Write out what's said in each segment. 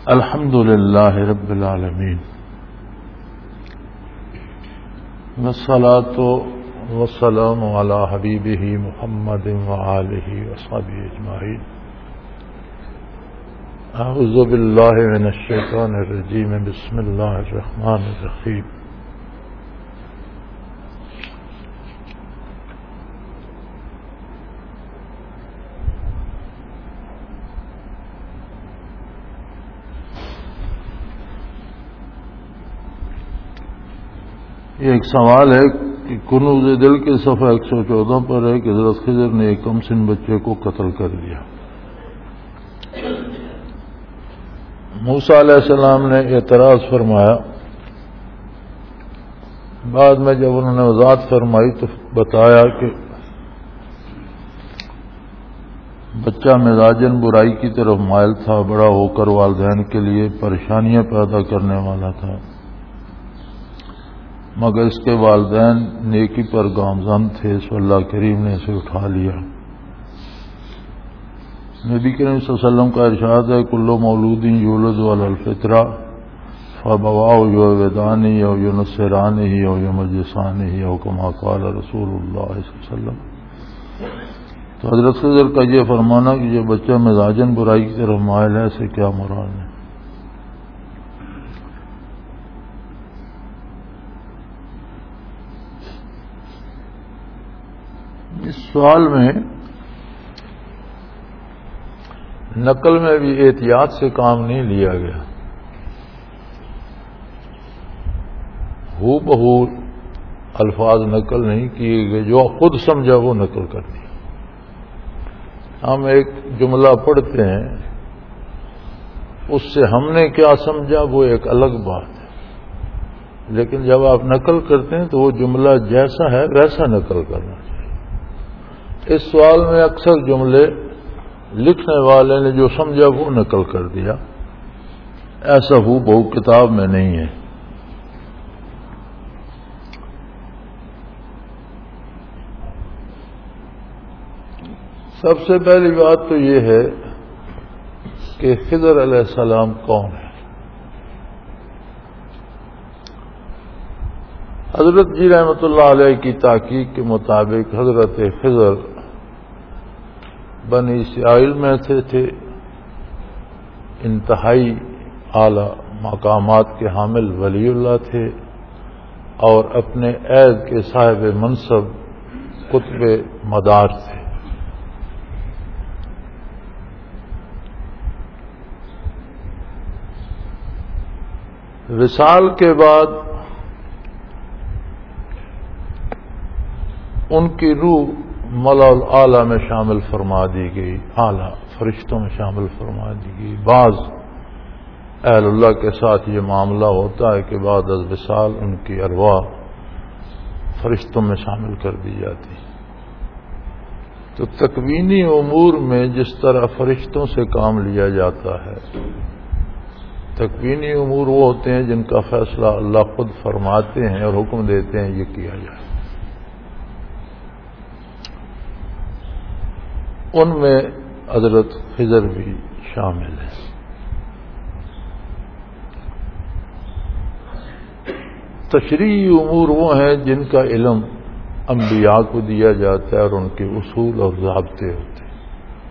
الحمد للہ رب العالمین والصلاۃ والسلام علی حبیبہ محمد وآلہ وصحبہ اجمعین۔ اعوذ باللہ من الشیطان الرجیم، بسم اللہ الرحمن الرحیم۔ یہ ایک سوال ہے کہ کنوز دل کے صفحہ 114 پر ہے کہ حضرت خضر نے ایک کم سن بچے کو قتل کر دیا۔ موسیٰ علیہ السلام نے اعتراض فرمایا، بعد میں جب انہوں نے وضاحت فرمائی تو بتایا کہ بچہ مزاجن برائی کی طرف مائل تھا، بڑا ہو کر والدین کے لیے پریشانیاں پیدا کرنے والا تھا، مگر اس کے والدین نیکی پر گامزن تھے، سو اللہ کریم نے اسے اٹھا لیا۔ نبی کریم صلی اللہ علیہ وسلم کا ارشاد ہے، کل مولود یولد علی الفطرہ فابواہ یہودانہ او ینصرانہ او یمجسانہ او کما قال رسول اللہ صلی اللہ علیہ وسلم۔ تو حضرت خضر کا یہ فرمانا کہ یہ بچہ مزاجن برائی کی طرف مائل ہے، اسے کیا مراد ہے؟ اس سوال میں نقل میں بھی احتیاط سے کام نہیں لیا گیا، ہو بہو الفاظ نقل نہیں کیے گئے، جو خود سمجھا وہ نقل کر دیا۔ ہم ایک جملہ پڑھتے ہیں، اس سے ہم نے کیا سمجھا وہ ایک الگ بات ہے، لیکن جب آپ نقل کرتے ہیں تو وہ جملہ جیسا ہے ویسا نقل کرنا چاہیے۔ اس سوال میں اکثر جملے لکھنے والے نے جو سمجھا وہ نقل کر دیا، ایسا ہو بہو کتاب میں نہیں ہے۔ سب سے پہلی بات تو یہ ہے کہ خضر علیہ السلام کون ہے؟ حضرت جی رحمۃ اللہ علیہ کی تحقیق کے مطابق حضرت خضر بنی اسرائیل میں تھے، انتہائی اعلی مقامات کے حامل ولی اللہ تھے، اور اپنے عہد کے صاحب منصب قطب مدار تھے۔ وصال کے بعد ان کی روح ملا الاعلی میں شامل فرما دی گئی، اعلی فرشتوں میں شامل فرما دی گئی۔ بعض اہل اللہ کے ساتھ یہ معاملہ ہوتا ہے کہ بعد از وصال ان کی ارواح فرشتوں میں شامل کر دی جاتی۔ تو تکوینی امور میں جس طرح فرشتوں سے کام لیا جاتا ہے، تکوینی امور وہ ہوتے ہیں جن کا فیصلہ اللہ خود فرماتے ہیں اور حکم دیتے ہیں یہ کیا جائے، ان میں حضرت خضر بھی شامل ہے۔ تشریعی امور وہ ہیں جن کا علم انبیاء کو دیا جاتا ہے اور ان کے اصول اور ضابطے ہوتے ہیں۔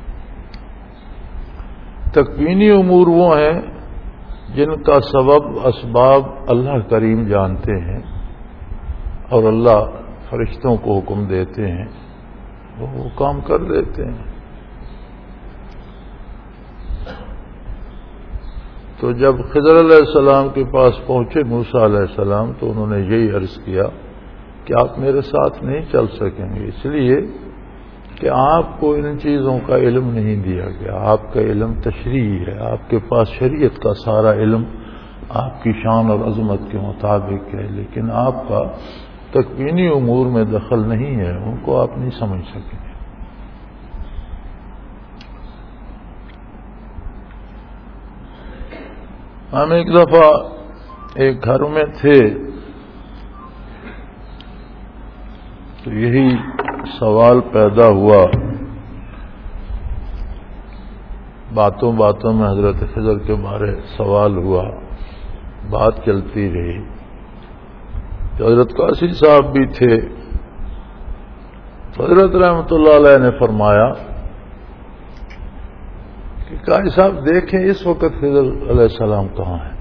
تکوینی امور وہ ہیں جن کا سبب اسباب اللہ کریم جانتے ہیں اور اللہ فرشتوں کو حکم دیتے ہیں، وہ کام کر دیتے ہیں۔ تو جب خضر علیہ السلام کے پاس پہنچے موسیٰ علیہ السلام تو انہوں نے یہی عرض کیا کہ آپ میرے ساتھ نہیں چل سکیں گے، اس لیے کہ آپ کو ان چیزوں کا علم نہیں دیا گیا، آپ کا علم تشریعی ہے، آپ کے پاس شریعت کا سارا علم آپ کی شان اور عظمت کے مطابق ہے، لیکن آپ کا تکوینی امور میں دخل نہیں ہے، ان کو آپ نہیں سمجھ سکیں گے۔ ہم ایک دفعہ ایک گھر میں تھے تو یہی سوال پیدا ہوا باتوں باتوں میں حضرت خضر کے بارے سوال ہوا، بات چلتی رہی تو حضرت قاضی صاحب بھی تھے. حضرت رحمۃ اللہ علیہ نے فرمایا کہ قاضی صاحب دیکھیں اس وقت خضر علیہ السلام کہاں ہیں.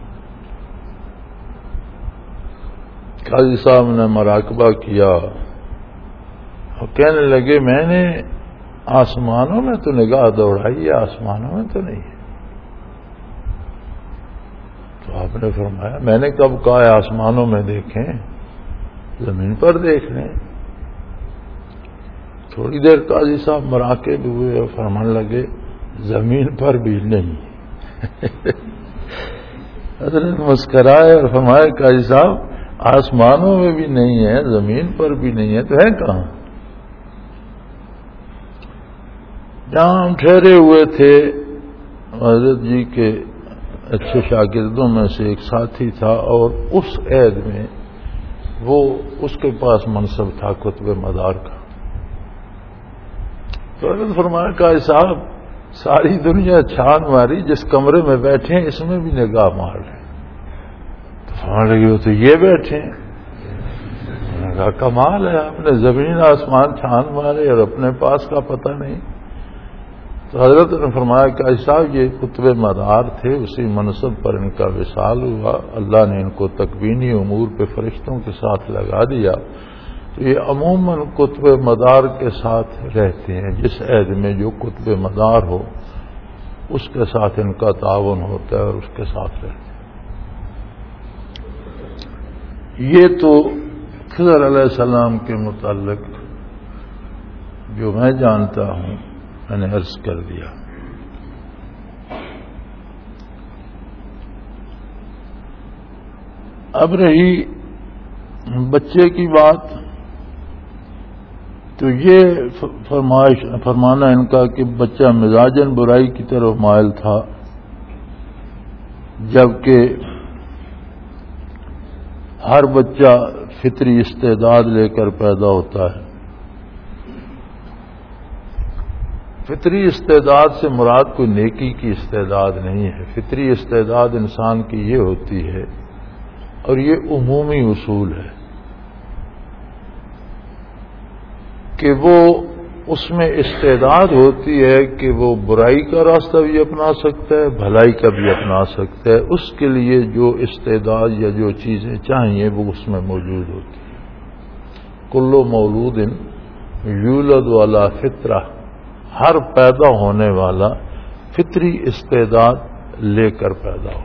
قاضی صاحب نے مراقبہ کیا اور کہنے لگے میں نے آسمانوں میں تو نگاہ دوڑائی ہے، آسمانوں میں تو نہیں ہے. تو آپ نے فرمایا میں نے کب کہا ہے آسمانوں میں دیکھیں، زمین پر دیکھ لیں. تھوڑی دیر قاضی صاحب مراقب ہوئے اور فرمانے لگے زمین پر بھی نہیں. حضرت مسکرائے اور فرمایا قاضی صاحب آسمانوں میں بھی نہیں ہے، زمین پر بھی نہیں ہے، تو ہے کہاں؟ جہاں ہم ٹھہرے ہوئے تھے حضرت جی کے اچھے شاگردوں میں سے ایک ساتھی تھا، اور اس عہد میں وہ اس کے پاس منصب تھا قطب مدار کا. تو حضرت فرمایا قاضی صاحب ساری دنیا چھان ماری، جس کمرے میں بیٹھے ہیں اس میں بھی نگاہ مار رہے ہیں. تو فرمانے لگے وہ تو یہ بیٹھے ہیں. میں نے کہا کمال ہے، آپ نے زمین آسمان چھان مارے اور اپنے پاس کا پتہ نہیں. تو حضرت نے فرمایا کہ صاحب یہ قطب مدار تھے، اسی منصب پر ان کا وصال ہوا، اللہ نے ان کو تکوینی امور پہ فرشتوں کے ساتھ لگا دیا. تو یہ عموماً قطب مدار کے ساتھ رہتے ہیں، جس عہد میں جو قطب مدار ہو اس کے ساتھ ان کا تعاون ہوتا ہے اور اس کے ساتھ رہتے ہیں. یہ تو خضر علیہ السلام کے متعلق جو میں جانتا ہوں میں نے عرض کر دیا. اب رہی بچے کی بات، تو یہ فرمانا ان کا کہ بچہ مزاجن برائی کی طرف مائل تھا، جبکہ ہر بچہ فطری استعداد لے کر پیدا ہوتا ہے. فطری استعداد سے مراد کوئی نیکی کی استعداد نہیں ہے. فطری استعداد انسان کی یہ ہوتی ہے، اور یہ عمومی اصول ہے، کہ وہ اس میں استعداد ہوتی ہے کہ وہ برائی کا راستہ بھی اپنا سکتا ہے، بھلائی کا بھی اپنا سکتا ہے. اس کے لیے جو استعداد یا جو چیزیں چاہیے وہ اس میں موجود ہوتی ہیں. کل مولود یولد علی فطرہ، ہر پیدا ہونے والا فطری استعداد لے کر پیدا ہوتا ہے.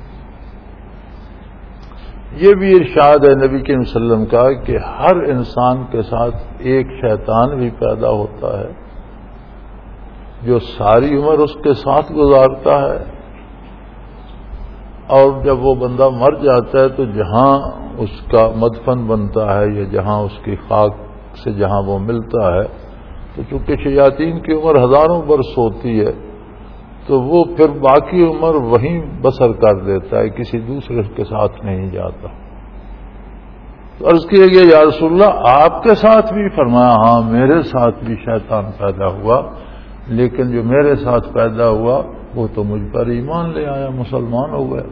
یہ بھی ارشاد ہے نبی کریم صلی اللہ علیہ وسلم کا کہ ہر انسان کے ساتھ ایک شیطان بھی پیدا ہوتا ہے جو ساری عمر اس کے ساتھ گزارتا ہے، اور جب وہ بندہ مر جاتا ہے تو جہاں اس کا مدفن بنتا ہے یا جہاں اس کی خاک سے جہاں وہ ملتا ہے، تو چونکہ شیاطین کی عمر ہزاروں برس ہوتی ہے تو وہ پھر باقی عمر وہیں بسر کر دیتا ہے، کسی دوسرے کے ساتھ نہیں جاتا. تو عرض کیا گیا یا رسول اللہ آپ کے ساتھ بھی؟ فرمایا ہاں میرے ساتھ بھی شیطان پیدا ہوا، لیکن جو میرے ساتھ پیدا ہوا وہ تو مجھ پر ایمان لے آیا، مسلمان ہو گیا.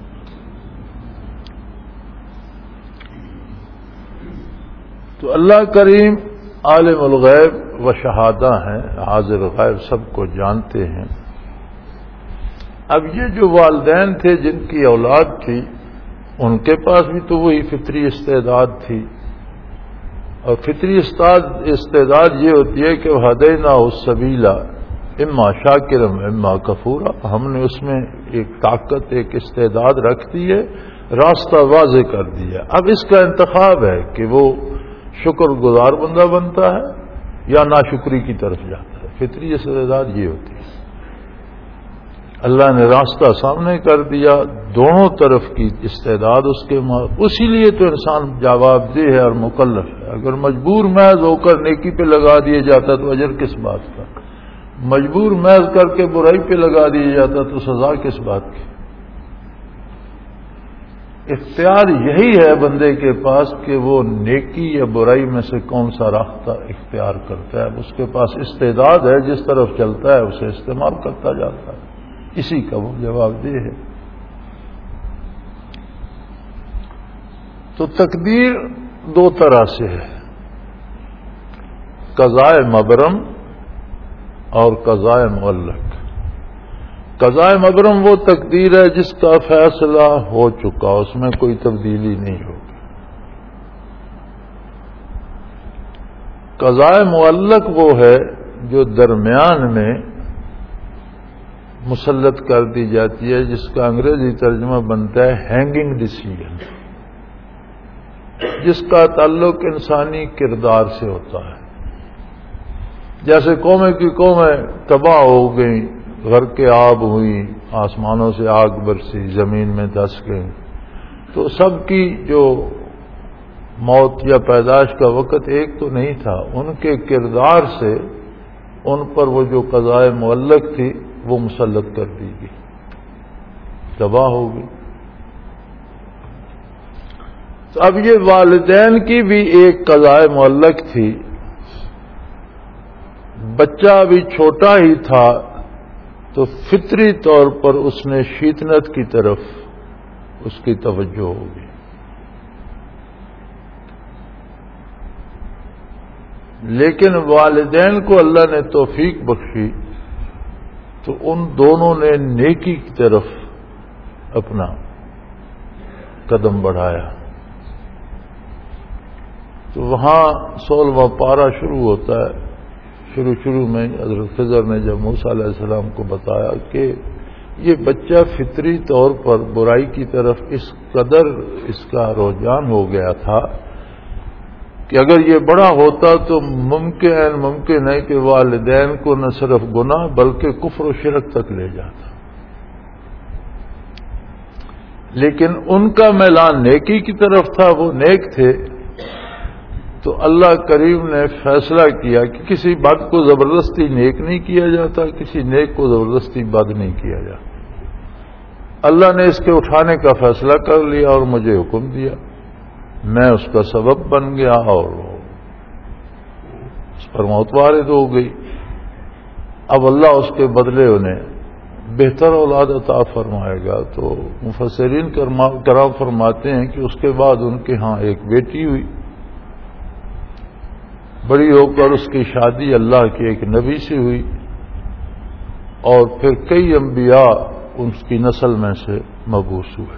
تو اللہ کریم عالم الغیب و شہادہ ہیں، حاضر غیب سب کو جانتے ہیں. اب یہ جو والدین تھے جن کی اولاد تھی ان کے پاس بھی تو وہی فطری استعداد تھی، اور فطری استعداد یہ ہوتی ہے کہ ہدینہ السبیل اما شاکرا اما کفورا. ہم نے اس میں ایک طاقت ایک استعداد رکھ دی ہے، راستہ واضح کر دیا. اب اس کا انتخاب ہے کہ وہ شکر گزار بندہ بنتا ہے یا ناشکری کی طرف جاتا ہے. فطری استعداد یہ ہوتی ہے. اللہ نے راستہ سامنے کر دیا، دونوں طرف کی استعداد اس کے اسی لیے تو انسان جواب دہ ہے اور مکلف ہے. اگر مجبور محض ہو کر نیکی پہ لگا دیا جاتا تو اجر کس بات کا، مجبور محض کر کے برائی پہ لگا دیا جاتا تو سزا کس بات کی. اختیار یہی ہے بندے کے پاس کہ وہ نیکی یا برائی میں سے کون سا راستہ اختیار کرتا ہے. اس کے پاس استعداد ہے، جس طرف چلتا ہے اسے استعمال کرتا جاتا ہے. اسی کا وہ جواب دہ ہے. تو تقدیر دو طرح سے ہے، قضاء مبرم اور قضاء معلق. قضاء مبرم وہ تقدیر ہے جس کا فیصلہ ہو چکا، اس میں کوئی تبدیلی نہیں ہوگی. قضاء معلق وہ ہے جو درمیان میں مسلط کر دی جاتی ہے، جس کا انگریزی ترجمہ بنتا ہے ہینگنگ ڈیسیژن، جس کا تعلق انسانی کردار سے ہوتا ہے. جیسے قومیں کی قومیں تباہ ہو گئیں، غرق آب ہوئی، آسمانوں سے آگ برسی، زمین میں دھس گئیں، تو سب کی جو موت یا پیدائش کا وقت ایک تو نہیں تھا. ان کے کردار سے ان پر وہ جو قضاء معلق تھی وہ مسلط کر دی گئی، تباہ ہو گئی. تو اب یہ والدین کی بھی ایک قضاء معلق تھی. بچہ ابھی چھوٹا ہی تھا تو فطری طور پر اس نے شیطنت کی طرف اس کی توجہ ہوگی. لیکن والدین کو اللہ نے توفیق بخشی تو ان دونوں نے نیکی کی طرف اپنا قدم بڑھایا. تو وہاں 16واں پارہ شروع ہوتا ہے. شروع میں حضرت خضر نے جب موسیٰ علیہ السلام کو بتایا کہ یہ بچہ فطری طور پر برائی کی طرف اس قدر اس کا رجحان ہو گیا تھا کہ اگر یہ بڑا ہوتا تو ممکن ہے کہ والدین کو نہ صرف گناہ بلکہ کفر و شرک تک لے جاتا. لیکن ان کا میلان نیکی کی طرف تھا، وہ نیک تھے. تو اللہ کریم نے فیصلہ کیا کہ کسی بد کو زبردستی نیک نہیں کیا جاتا، کسی نیک کو زبردستی بد نہیں کیا جاتا. اللہ نے اس کے اٹھانے کا فیصلہ کر لیا اور مجھے حکم دیا. میں اس کا سبب بن گیا اور اس پر موت وارد ہو گئی. اب اللہ اس کے بدلے انہیں بہتر اولاد عطا فرمائے گا. تو مفسرین کرام فرماتے ہیں کہ اس کے بعد ان کے ہاں ایک بیٹی ہوئی. بڑی ہو کر اس کی شادی اللہ کے ایک نبی سے ہوئی اور پھر کئی انبیاء اس کی نسل میں سے مبعوث ہوئے.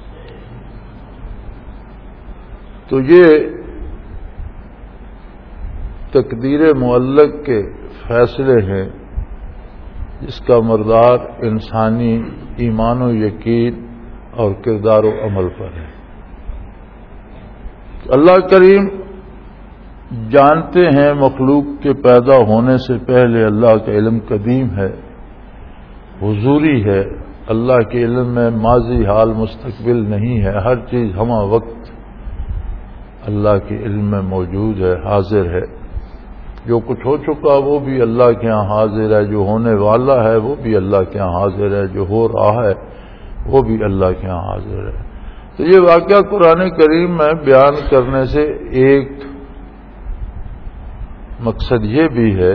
تو یہ تقدیر معلق کے فیصلے ہیں جس کا مردار انسانی ایمان و یقین اور کردار و عمل پر ہے. اللہ کریم جانتے ہیں مخلوق کے پیدا ہونے سے پہلے اللہ کا علم قدیم ہے، حضوری ہے. اللہ کے علم میں ماضی حال مستقبل نہیں ہے. ہر چیز ہمہ وقت اللہ کے علم میں موجود ہے، حاضر ہے. جو کچھ ہو چکا وہ بھی اللہ کے ہاں حاضر ہے، جو ہونے والا ہے وہ بھی اللہ کے ہاں حاضر ہے، جو ہو رہا ہے وہ بھی اللہ کے ہاں حاضر ہے. تو یہ واقعہ قرآن کریم میں بیان کرنے سے ایک مقصد یہ بھی ہے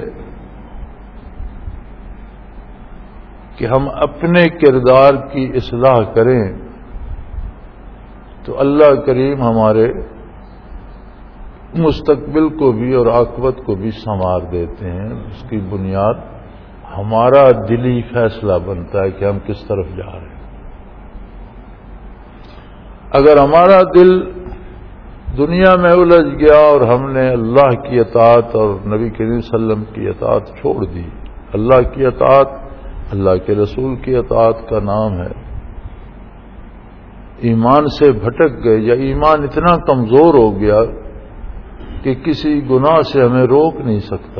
کہ ہم اپنے کردار کی اصلاح کریں تو اللہ کریم ہمارے مستقبل کو بھی اور عاقبت کو بھی سنوار دیتے ہیں. اس کی بنیاد ہمارا دلی فیصلہ بنتا ہے کہ ہم کس طرف جا رہے ہیں. اگر ہمارا دل دنیا میں الجھ گیا اور ہم نے اللہ کی اطاعت اور نبی کریم صلی اللہ علیہ وسلم کی اطاعت چھوڑ دی. اللہ کی اطاعت اللہ کے رسول کی اطاعت کا نام ہے. ایمان سے بھٹک گئے یا ایمان اتنا کمزور ہو گیا کہ کسی گناہ سے ہمیں روک نہیں سکتا.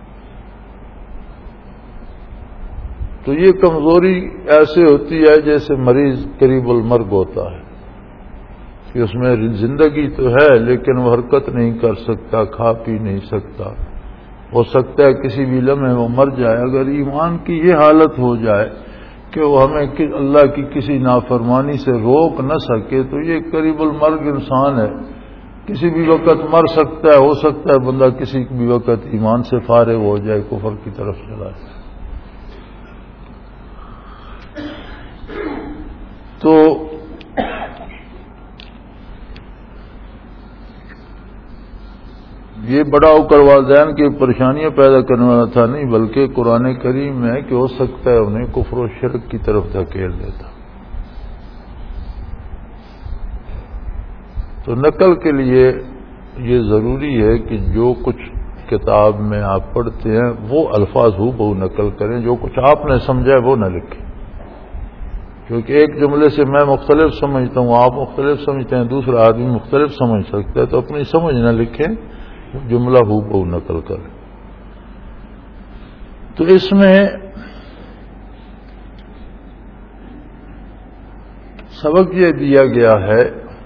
تو یہ کمزوری ایسے ہوتی ہے جیسے مریض قریب المرگ ہوتا ہے کہ اس میں زندگی تو ہے لیکن وہ حرکت نہیں کر سکتا، کھا پی نہیں سکتا. ہو سکتا ہے کسی بھی لمحے وہ مر جائے. اگر ایمان کی یہ حالت ہو جائے کہ وہ ہمیں اللہ کی کسی نافرمانی سے روک نہ سکے، تو یہ قریب المرگ انسان ہے، کسی بھی وقت مر سکتا ہے، ہو سکتا ہے بندہ کسی بھی وقت ایمان سے فارغ ہو جائے، کفر کی طرف چلا جائے۔ تو یہ بڑا ہو کر والدین کی پریشانیاں پیدا کرنے والا تھا نہیں، بلکہ قرآن کریم میں کہ ہو سکتا ہے انہیں کفر و شرک کی طرف دھکیل دیتا۔ تو نقل کے لیے یہ ضروری ہے کہ جو کچھ کتاب میں آپ پڑھتے ہیں وہ الفاظ ہو بہو نقل کریں، جو کچھ آپ نے سمجھا ہے وہ نہ لکھیں، کیونکہ ایک جملے سے میں مختلف سمجھتا ہوں، آپ مختلف سمجھتے ہیں، دوسرا آدمی مختلف سمجھ سکتا ہے، تو اپنی سمجھ نہ لکھیں، جملہ ہو بہو نقل کریں۔ تو اس میں سبق یہ دیا گیا ہے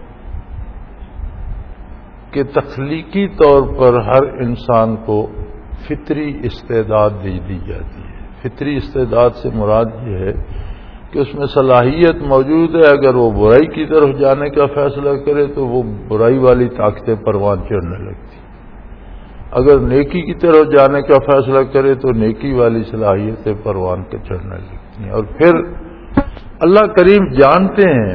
کہ تخلیقی طور پر ہر انسان کو فطری استعداد دی جاتی ہے۔ فطری استعداد سے مراد یہ ہے کہ اس میں صلاحیت موجود ہے، اگر وہ برائی کی طرف جانے کا فیصلہ کرے تو وہ برائی والی طاقتیں پروان چڑھنے لگتی، اگر نیکی کی طرف جانے کا فیصلہ کرے تو نیکی والی صلاحیتیں پروان کے چڑھنے لگتی ہیں۔ اور پھر اللہ کریم جانتے ہیں،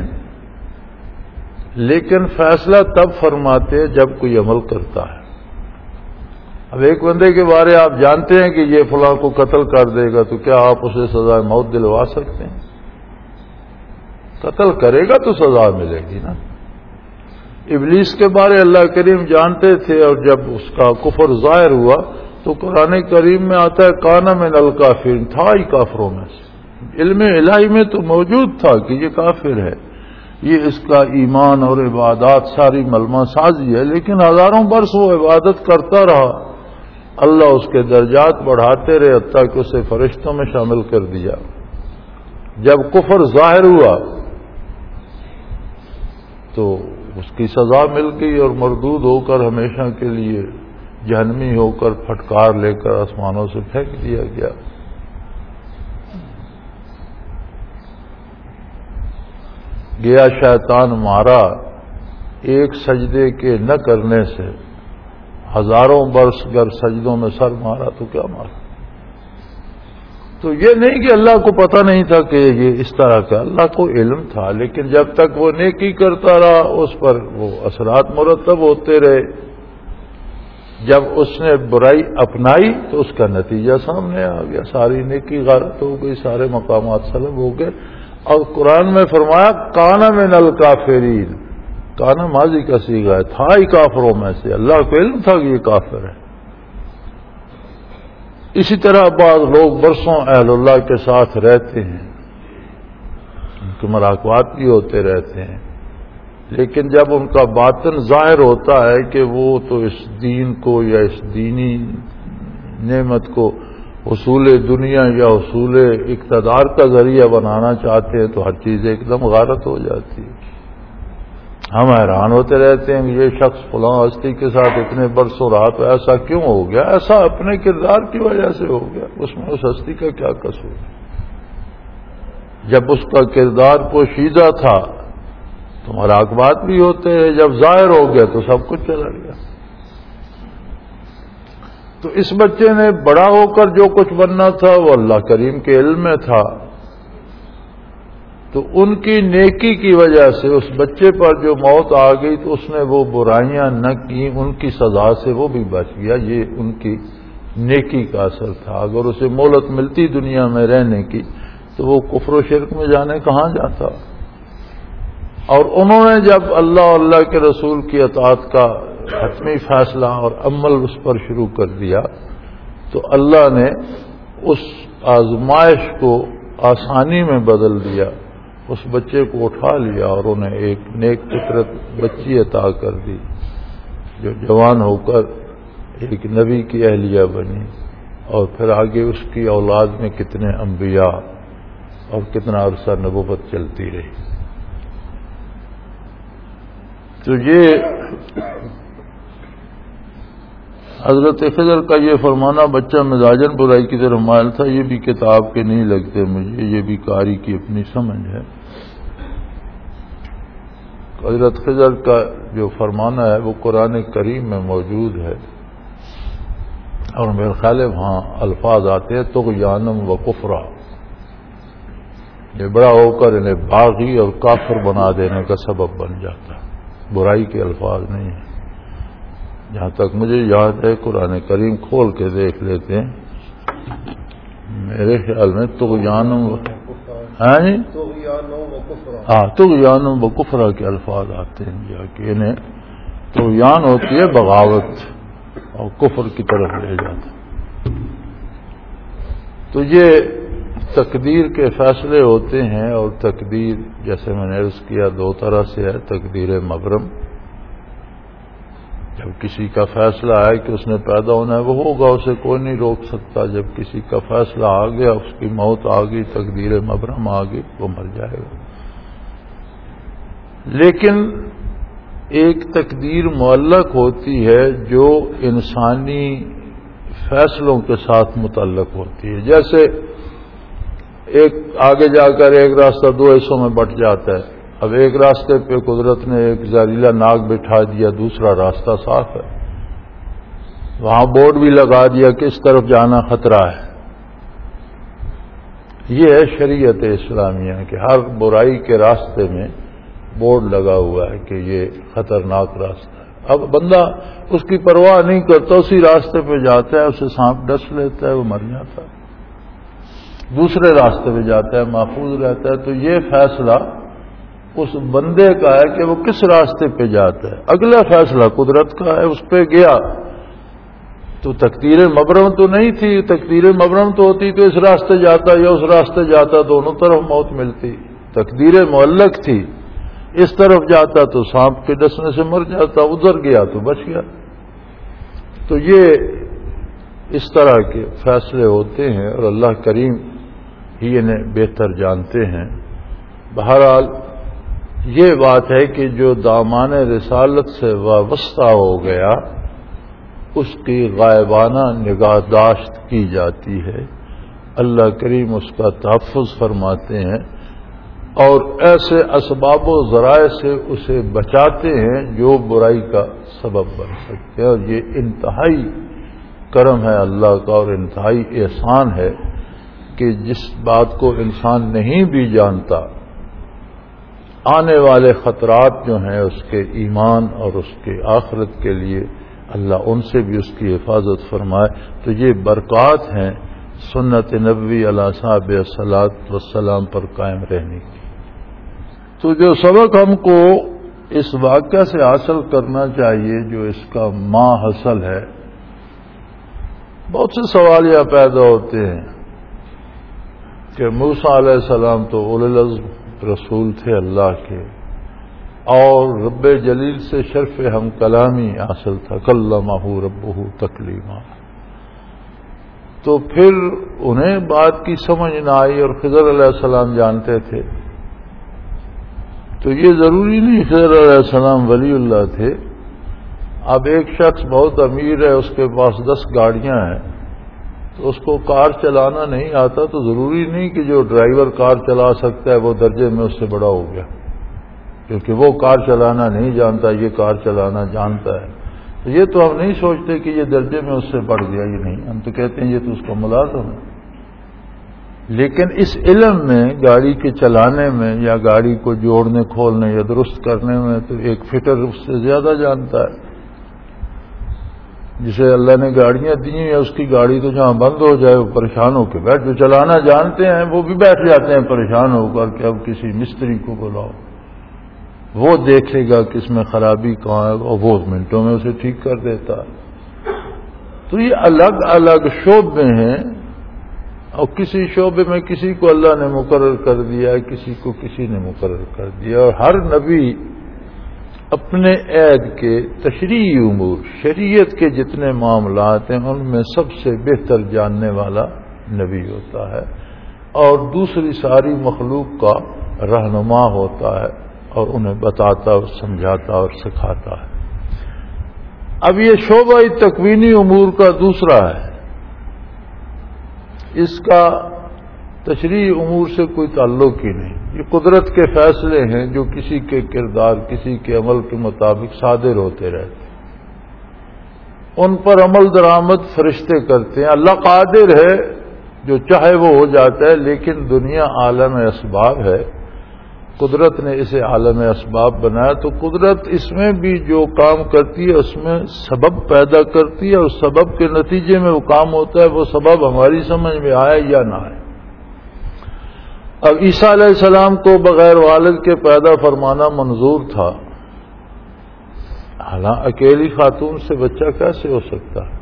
لیکن فیصلہ تب فرماتے جب کوئی عمل کرتا ہے۔ اب ایک بندے کے بارے آپ جانتے ہیں کہ یہ فلاں کو قتل کر دے گا، تو کیا آپ اسے سزا موت دلوا سکتے ہیں؟ قتل کرے گا تو سزا ملے گی نا۔ ابلیس کے بارے اللہ کریم جانتے تھے، اور جب اس کا کفر ظاہر ہوا تو قرآن کریم میں آتا ہے کانا من الکافرین، تھا ہی کافروں میں سے، علم الہی میں تو موجود تھا کہ یہ کافر ہے، یہ اس کا ایمان اور عبادات ساری ملمہ سازی ہے، لیکن ہزاروں برس وہ عبادت کرتا رہا، اللہ اس کے درجات بڑھاتے رہے حتیٰ کہ اسے فرشتوں میں شامل کر دیا۔ جب کفر ظاہر ہوا تو اس کی سزا مل گئی اور مردود ہو کر ہمیشہ کے لیے جہنمی ہو کر پھٹکار لے کر آسمانوں سے پھینک دیا گیا۔ گیا شیطان مارا، ایک سجدے کے نہ کرنے سے ہزاروں برس گر سجدوں میں سر مارا تو کیا مارا۔ تو یہ نہیں کہ اللہ کو پتہ نہیں تھا کہ یہ اس طرح کا، اللہ کو علم تھا، لیکن جب تک وہ نیکی کرتا رہا اس پر وہ اثرات مرتب ہوتے رہے۔ جب اس نے برائی اپنائی تو اس کا نتیجہ سامنے آ گیا، ساری نیکی غارت ہو گئی، سارے مقامات سلب ہو گئے۔ اور قرآن میں فرمایا کانا من الکافرین، کانا ماضی کا صیغہ ہے، تھا ہی کافروں میں سے، اللہ کو علم تھا کہ یہ کافر ہے۔ اسی طرح بعض لوگ برسوں اہل اللہ کے ساتھ رہتے ہیں، ان کے مراقبات بھی ہوتے رہتے ہیں، لیکن جب ان کا باطن ظاہر ہوتا ہے کہ وہ تو اس دین کو یا اس دینی نعمت کو حصول دنیا یا حصول اقتدار کا ذریعہ بنانا چاہتے ہیں، تو ہر چیز ایک دم غارت ہو جاتی ہے۔ ہم حیران ہوتے رہتے ہیں کہ یہ شخص فلاں ہستی کے ساتھ اتنے برسوں رہا تو ایسا کیوں ہو گیا؟ ایسا اپنے کردار کی وجہ سے ہو گیا، اس میں اس ہستی کا کیا قصور؟ جب اس کا کردار پوشیدہ تھا تو مراقبات بھی ہوتے ہیں، جب ظاہر ہو گیا تو سب کچھ چلا گیا۔ تو اس بچے نے بڑا ہو کر جو کچھ بننا تھا وہ اللہ کریم کے علم میں تھا، تو ان کی نیکی کی وجہ سے اس بچے پر جو موت آ گئی تو اس نے وہ برائیاں نہ کی، ان کی سزا سے وہ بھی بچ گیا، یہ ان کی نیکی کا اثر تھا۔ اگر اسے مہلت ملتی دنیا میں رہنے کی تو وہ کفر و شرک میں جانے کہاں جاتا۔ اور انہوں نے جب اللہ اور اللہ کے رسول کی اطاعت کا حتمی فیصلہ اور عمل اس پر شروع کر دیا تو اللہ نے اس آزمائش کو آسانی میں بدل دیا، اس بچے کو اٹھا لیا اور انہیں ایک نیک فطرت بچی عطا کر دی جو جوان ہو کر ایک نبی کی اہلیہ بنی، اور پھر آگے اس کی اولاد میں کتنے انبیاء اور کتنا عرصہ نبوت چلتی رہی۔ تو یہ حضرت خضر کا یہ فرمانا بچہ مزاجن برائی کی طرف مائل تھا، یہ بھی کتاب کے نہیں لگتے مجھے، یہ بھی قاری کی اپنی سمجھ ہے۔ حضرت خضر کا جو فرمانا ہے وہ قرآن کریم میں موجود ہے، اور میرے خیال ہے وہاں الفاظ آتے ہیں طغیانم و کفرا، یہ بڑا ہو کر انہیں باغی اور کافر بنا دینے کا سبب بن جاتا ہے، برائی کے الفاظ نہیں ہیں۔ جہاں تک مجھے یاد ہے قرآن کریم کھول کے دیکھ لیتے ہیں، میرے خیال میں طغیانم طغیانم و کفرا کے الفاظ آتے ہیں، جا کہ انہیں طغیان ہوتی ہے بغاوت اور کفر کی طرف لے جاتا۔ تو یہ تقدیر کے فیصلے ہوتے ہیں، اور تقدیر جیسے میں نے عرض کیا دو طرح سے ہے۔ تقدیر مبرم، جب کسی کا فیصلہ ہے کہ اس نے پیدا ہونا ہے وہ ہوگا، اسے کوئی نہیں روک سکتا۔ جب کسی کا فیصلہ آ گیا، اس کی موت آ گئی، تقدیر مبرم آ گئی، وہ مر جائے گا۔ لیکن ایک تقدیر معلق ہوتی ہے جو انسانی فیصلوں کے ساتھ متعلق ہوتی ہے۔ جیسے ایک آگے جا کر ایک راستہ دو حصوں میں بٹ جاتا ہے، اب ایک راستے پہ قدرت نے ایک زہریلا ناگ بٹھا دیا، دوسرا راستہ صاف ہے، وہاں بورڈ بھی لگا دیا کہ اس طرف جانا خطرہ ہے۔ یہ ہے شریعت اسلامیہ کہ ہر برائی کے راستے میں بورڈ لگا ہوا ہے کہ یہ خطرناک راستہ ہے۔ اب بندہ اس کی پرواہ نہیں کرتا، اسی راستے پہ جاتا ہے، اسے سانپ ڈس لیتا ہے، وہ مر جاتا ہے، دوسرے راستے پہ جاتا ہے، محفوظ رہتا ہے۔ تو یہ فیصلہ اس بندے کا ہے کہ وہ کس راستے پہ جاتا ہے، اگلا فیصلہ قدرت کا ہے، اس پہ گیا تو تقدیر مبرم تو نہیں تھی۔ تقدیر مبرم تو ہوتی تو اس راستے جاتا یا اس راستے جاتا، دونوں طرف موت ملتی۔ تقدیر معلق تھی، اس طرف جاتا تو سانپ کے ڈسنے سے مر جاتا، ادھر گیا تو بچ گیا۔ تو یہ اس طرح کے فیصلے ہوتے ہیں، اور اللہ کریم ہی انہیں بہتر جانتے ہیں۔ بہرحال یہ بات ہے کہ جو دامان رسالت سے وابستہ ہو گیا اس کی غائبانہ نگہداشت کی جاتی ہے، اللہ کریم اس کا تحفظ فرماتے ہیں، اور ایسے اسباب و ذرائع سے اسے بچاتے ہیں جو برائی کا سبب بن سکتے ہیں۔ اور یہ انتہائی کرم ہے اللہ کا، اور انتہائی احسان ہے کہ جس بات کو انسان نہیں بھی جانتا، آنے والے خطرات جو ہیں اس کے ایمان اور اس کے آخرت کے لیے اللہ ان سے بھی اس کی حفاظت فرمائے۔ تو یہ برکات ہیں سنت نبوی علیہ صاحب الصلاۃ والسلام پر قائم رہنے کی۔ تو جو سبق ہم کو اس واقعہ سے حاصل کرنا چاہیے، جو اس کا ماں حاصل ہے، بہت سے سوال یہ پیدا ہوتے ہیں کہ موسیٰ علیہ السلام تو اولو العزم رسول تھے اللہ کے، اور رب جلیل سے شرف ہم کلامی حاصل تھا، کلمہ ربہ تکلیما۔ تو پھر انہیں بات کی سمجھ نہ آئی، اور خضر علیہ السلام جانتے تھے، تو یہ ضروری نہیں خضر علیہ السلام ولی اللہ تھے۔ اب ایک شخص بہت امیر ہے، اس کے پاس 10 گاڑیاں ہیں، تو اس کو کار چلانا نہیں آتا، تو ضروری نہیں کہ جو ڈرائیور کار چلا سکتا ہے وہ درجے میں اس سے بڑا ہو گیا، کیونکہ وہ کار چلانا نہیں جانتا، یہ کار چلانا جانتا ہے۔ تو یہ تو ہم نہیں سوچتے کہ یہ درجے میں اس سے بڑھ گیا، یہ نہیں، ہم تو کہتے ہیں یہ تو اس کا ملازم ہے۔ لیکن اس علم میں، گاڑی کے چلانے میں، یا گاڑی کو جوڑنے کھولنے یا درست کرنے میں، تو ایک فٹر اس سے زیادہ جانتا ہے۔ جسے اللہ نے گاڑیاں دی ہیں، اس کی گاڑی تو جہاں بند ہو جائے وہ پریشان ہو کے بیٹھ، جو چلانا جانتے ہیں وہ بھی بیٹھ جاتے ہیں پریشان ہو کر کہ اب کسی مستری کو بلاؤ، وہ دیکھے گا کہ اس میں خرابی کہاں ہے، اور وہ منٹوں میں اسے ٹھیک کر دیتا ہے۔ تو یہ الگ الگ شعبے ہیں، اور کسی شعبے میں کسی کو اللہ نے مقرر کر دیا ہے، کسی کو کسی نے مقرر کر دیا، اور ہر نبی اپنے عہد کے تشریعی امور، شریعت کے جتنے معاملات ہیں ان میں سب سے بہتر جاننے والا نبی ہوتا ہے، اور دوسری ساری مخلوق کا رہنما ہوتا ہے، اور انہیں بتاتا اور سمجھاتا اور سکھاتا ہے۔ اب یہ شعبہ تکوینی امور کا دوسرا ہے، اس کا تشریعی امور سے کوئی تعلق ہی نہیں، یہ قدرت کے فیصلے ہیں جو کسی کے کردار، کسی کے عمل کے مطابق صادر ہوتے رہتے ہیں، ان پر عمل درآمد فرشتے کرتے ہیں۔ اللہ قادر ہے، جو چاہے وہ ہو جاتا ہے، لیکن دنیا عالم اسباب ہے، قدرت نے اسے عالم اسباب بنایا، تو قدرت اس میں بھی جو کام کرتی ہے اس میں سبب پیدا کرتی ہے، اور سبب کے نتیجے میں وہ کام ہوتا ہے، وہ سبب ہماری سمجھ میں آئے یا نہ آئے۔ اب عیسیٰ علیہ السلام کو بغیر والد کے پیدا فرمانا منظور تھا، حالانکہ اکیلی خاتون سے بچہ کیسے ہو سکتا ہے؟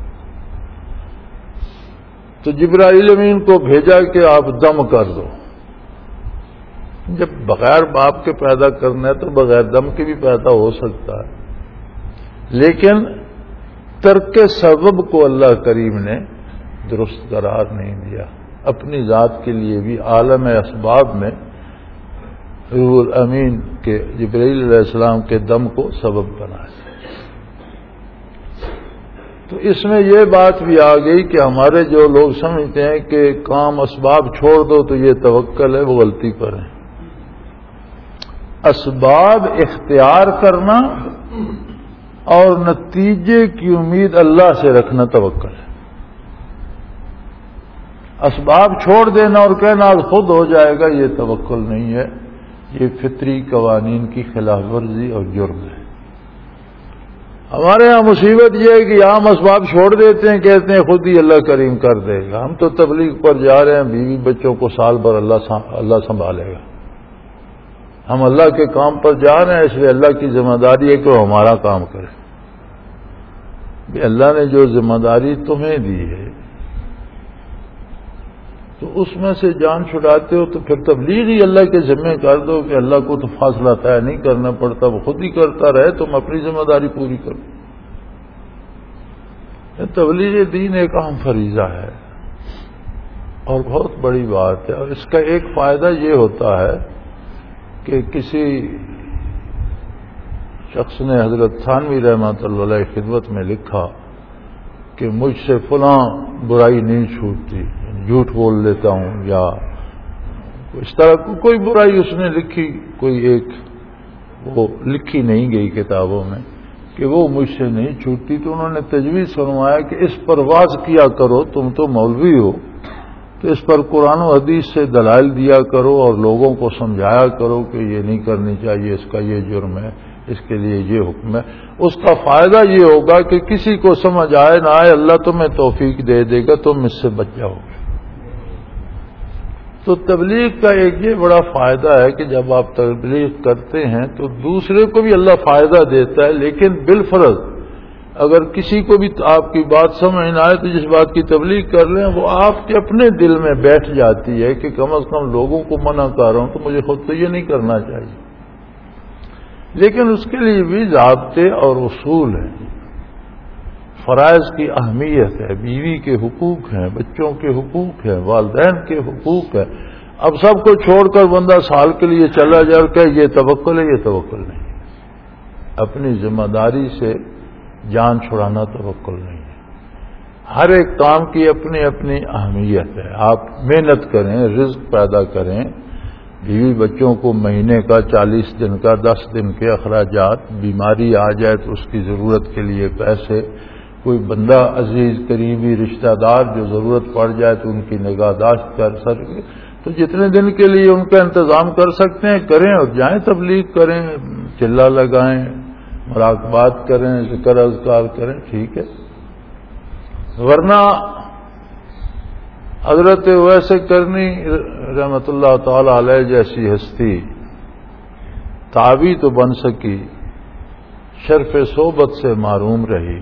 تو جبرائیل امین کو بھیجا کہ آپ دم کر دو۔ جب بغیر باپ کے پیدا کرنا ہے تو بغیر دم کے بھی پیدا ہو سکتا ہے، لیکن ترک سبب کو اللہ کریم نے درست قرار نہیں دیا، اپنی ذات کے لیے بھی عالم اسباب میں روح الامین کے جبرائیل علیہ السلام کے دم کو سبب بنایا۔ تو اس میں یہ بات بھی آ گئی کہ ہمارے جو لوگ سمجھتے ہیں کہ کام اسباب چھوڑ دو تو یہ توکل ہے، وہ غلطی پر ہے۔ اسباب اختیار کرنا اور نتیجے کی امید اللہ سے رکھنا توکل ہے۔ اسباب چھوڑ دینا اور کہنا خود ہو جائے گا، یہ توکل نہیں ہے، یہ فطری قوانین کی خلاف ورزی اور جرم ہے۔ ہمارے ہاں مصیبت یہ ہے کہ عام اسباب چھوڑ دیتے ہیں، کہتے ہیں خود ہی اللہ کریم کر دے گا، ہم تو تبلیغ پر جا رہے ہیں، بیوی بچوں کو سال بھر اللہ سنبھالے گا، ہم اللہ کے کام پر جا رہے ہیں، اس لیے اللہ کی ذمہ داری ہے کہ وہ ہمارا کام کرے۔ اللہ نے جو ذمہ داری تمہیں دی ہے تو اس میں سے جان چھڑاتے ہو تو پھر تبلیغ ہی اللہ کے ذمہ کر دو کہ اللہ کو تو فاصلہ طے نہیں کرنا پڑتا، وہ خود ہی کرتا رہے، تم اپنی ذمہ داری پوری کرو۔ تبلیغ دین ایک اہم فریضہ ہے اور بہت بڑی بات ہے، اور اس کا ایک فائدہ یہ ہوتا ہے کہ کسی شخص نے حضرت تھانوی رحمۃ اللہ علیہ خدمت میں لکھا کہ مجھ سے فلاں برائی نہیں چھوٹتی، جھوٹ بول لیتا ہوں، یا اس طرح کوئی برائی اس نے لکھی، کوئی ایک وہ لکھی نہیں گئی کتابوں میں کہ وہ مجھ سے نہیں چھوٹتی، تو انہوں نے تجویز فرمایا کہ اس پر واز کیا کرو، تم تو مولوی ہو تو اس پر قرآن و حدیث سے دلائل دیا کرو اور لوگوں کو سمجھایا کرو کہ یہ نہیں کرنی چاہیے، اس کا یہ جرم ہے، اس کے لیے یہ حکم ہے۔ اس کا فائدہ یہ ہوگا کہ کسی کو سمجھ آئے نہ آئے، اللہ تمہیں توفیق دے دے گا، تم اس سے بچ جاؤ گے۔ تو تبلیغ کا ایک یہ بڑا فائدہ ہے کہ جب آپ تبلیغ کرتے ہیں تو دوسرے کو بھی اللہ فائدہ دیتا ہے، لیکن بالفرض اگر کسی کو بھی آپ کی بات سمجھ نہ آئے تو جس بات کی تبلیغ کر لیں وہ آپ کے اپنے دل میں بیٹھ جاتی ہے کہ کم از کم لوگوں کو منع کر رہا ہوں تو مجھے خود تو یہ نہیں کرنا چاہیے، لیکن اس کے لیے بھی ضابطے اور اصول ہیں، فرائض کی اہمیت ہے، بیوی کے حقوق ہیں، بچوں کے حقوق ہیں، والدین کے حقوق ہیں۔ اب سب کو چھوڑ کر بندہ سال کے لیے چلا جائے اور کہ یہ توکل ہے، یہ توکل نہیں ہے۔ اپنی ذمہ داری سے جان چھڑانا توکل نہیں ہے۔ ہر ایک کام کی اپنی اپنی اہمیت ہے۔ آپ محنت کریں، رزق پیدا کریں، بیوی بچوں کو مہینے کا 40 دن کا 10 دن کے اخراجات، بیماری آ جائے تو اس کی ضرورت کے لیے پیسے، کوئی بندہ عزیز قریبی رشتہ دار جو ضرورت پڑ جائے تو ان کی نگہداشت کر سکے، تو جتنے دن کے لیے ان کا انتظام کر سکتے ہیں کریں اور جائیں تبلیغ کریں، چلا لگائیں، مراقبات کریں، ذکر اذکار کریں، ٹھیک ہے۔ ورنہ حضرت اویس کرنی رحمۃ اللہ تعالی علیہ جیسی ہستی تابعی تو بن سکی، شرف صحبت سے محروم رہی۔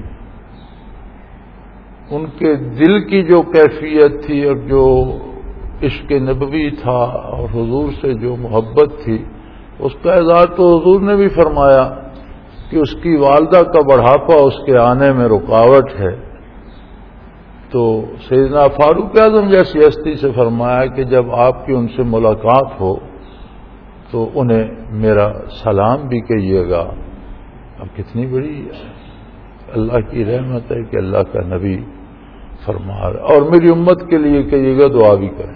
ان کے دل کی جو کیفیت تھی اور جو عشق نبوی تھا اور حضور سے جو محبت تھی، اس کا اظہار تو حضور نے بھی فرمایا کہ اس کی والدہ کا بڑھاپا اس کے آنے میں رکاوٹ ہے۔ تو سیدنا فاروق اعظم جیسی ہستی سے فرمایا کہ جب آپ کی ان سے ملاقات ہو تو انہیں میرا سلام بھی کہیے گا۔ اب کتنی بڑی اللہ کی رحمت ہے کہ اللہ کا نبی فرما رہا، اور میری امت کے لیے کہیے گا دعا بھی کریں۔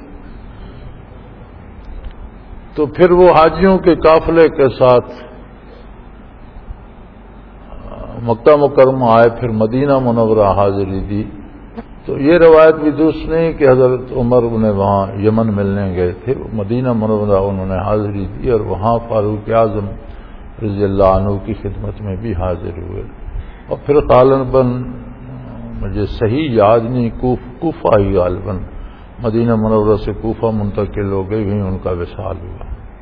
تو پھر وہ حاجیوں کے قافلے کے ساتھ مکہ مکرمہ آئے، پھر مدینہ منورہ حاضری دی۔ تو یہ روایت بھی درست نہیں کہ حضرت عمر انہیں وہاں یمن ملنے گئے تھے، مدینہ منورہ انہوں نے حاضری دی اور وہاں فاروق اعظم رضی اللہ عنہ کی خدمت میں بھی حاضر ہوئے، اور پھر غالباً مجھے صحیح یاد نہیں، کوفہ ہی غالباً مدینہ منورہ سے کوفہ منتقل ہو گئی، وہیں ان کا وصال ہوا۔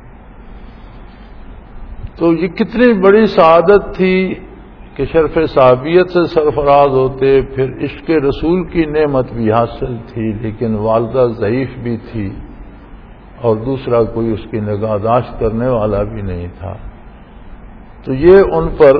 تو یہ کتنی بڑی سعادت تھی کہ شرف صحابیت سے سرفراز ہوتے، پھر عشق رسول کی نعمت بھی حاصل تھی، لیکن والدہ ضعیف بھی تھی اور دوسرا کوئی اس کی نگہداشت کرنے والا بھی نہیں تھا۔ تو یہ ان پر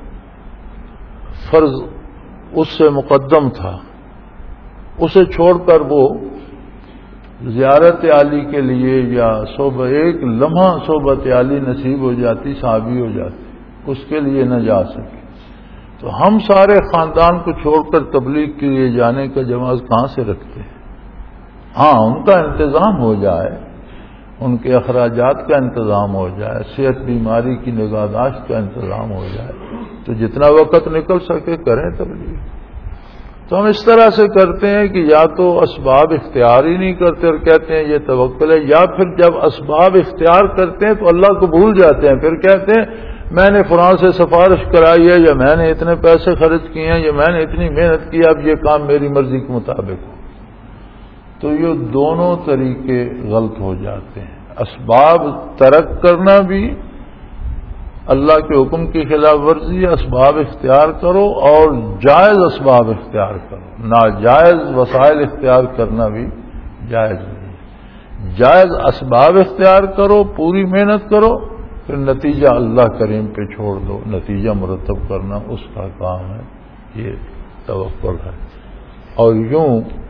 فرض اس سے مقدم تھا، اسے چھوڑ کر وہ زیارت عالی کے لیے یا صحبت ایک لمحہ صحبت عالی نصیب ہو جاتی، صحابی ہو جاتی، اس کے لیے نہ جا سکے۔ تو ہم سارے خاندان کو چھوڑ کر تبلیغ کے لیے جانے کا جواز کہاں سے رکھتے ہیں؟ ہاں، ان کا انتظام ہو جائے، ان کے اخراجات کا انتظام ہو جائے، صحت بیماری کی نگہداشت کا انتظام ہو جائے، تو جتنا وقت نکل سکے کریں تبلیغ۔ تو ہم اس طرح سے کرتے ہیں کہ یا تو اسباب اختیار ہی نہیں کرتے اور کہتے ہیں یہ توکل ہے، یا پھر جب اسباب اختیار کرتے ہیں تو اللہ کو بھول جاتے ہیں، پھر کہتے ہیں میں نے فلاں سے سفارش کرائی ہے، یا میں نے اتنے پیسے خرچ کیے ہیں، یا میں نے اتنی محنت کی، اب یہ کام میری مرضی کے مطابق ہو۔ تو یہ دونوں طریقے غلط ہو جاتے ہیں۔ اسباب ترک کرنا بھی اللہ کے حکم کی خلاف ورزی ہے، اسباب اختیار کرو اور جائز اسباب اختیار کرو، ناجائز وسائل اختیار کرنا بھی جائز نہیں۔ جائز اسباب اختیار کرو، پوری محنت کرو، پھر نتیجہ اللہ کریم پہ چھوڑ دو، نتیجہ مرتب کرنا اس کا کام ہے، یہ توکل ہے۔ اور یوں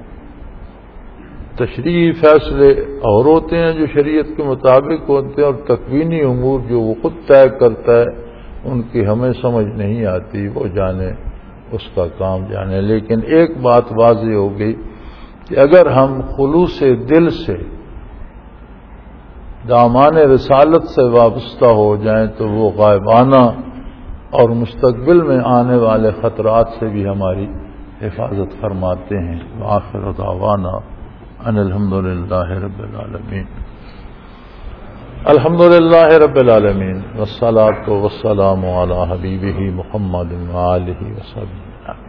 تشریعی فیصلے اور ہوتے ہیں جو شریعت کے مطابق ہوتے ہیں، اور تکوینی امور جو وہ خود طے کرتا ہے ان کی ہمیں سمجھ نہیں آتی، وہ جانے، اس کا کام جانے۔ لیکن ایک بات واضح ہو گئی کہ اگر ہم خلوص دل سے دامان رسالت سے وابستہ ہو جائیں تو وہ غائبانہ اور مستقبل میں آنے والے خطرات سے بھی ہماری حفاظت فرماتے ہیں۔ وآخر دعوانا ان الحمدللہ رب العالمین۔ الحمدللہ رب العالمین والصلاة والسلام علی حبیبہ محمد وآلہ وصحبہ۔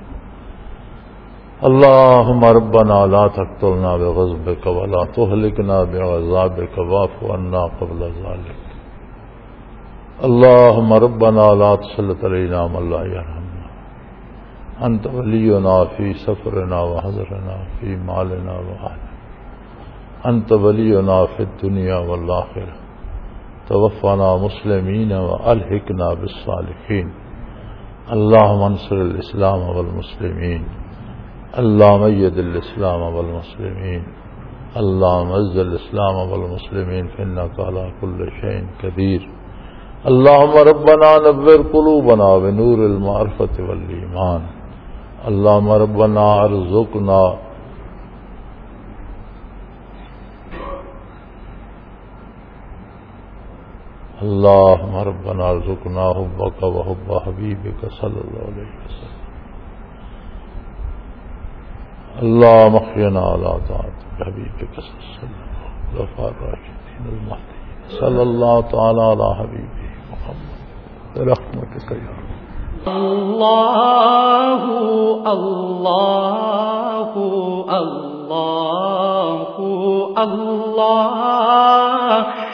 اللہم ربنا لا تقتلنا بغضبک ولا تہلکنا بعذابک واعف عنا قبل ذلک۔ اللہم ربنا لا تسلط علینا من لا یرحمنا، انت ولینا فی سفرنا وحضرنا فی مالنا وآلنا، انت ولینا فی الدنیا والآخرہ، توفنا مسلمین والحقنا بالصالحین۔ اللہم انصر الاسلام والمسلمین، اللہم اید الاسلام والمسلمین، اللہم اعز الاسلام والمسلمین فإنک علی کل شیء قدیر۔ اللہم ربنا نور قلوبنا بنور المعرفۃ والایمان، اللہم ربنا ارزقنا اللہم ربنا ارزقنا حبک وحب حبیبک صلی اللہ علیہ وسلم۔ اللہم احینا علی طاعتک حبیبک صلی اللہ علیہ وسلم، خلفاء الراشدین المہدیین، صلی اللہ تعالی علی حبیبہ محمد برحمتک یا رب۔ اللہ اللہ اللہ اللہ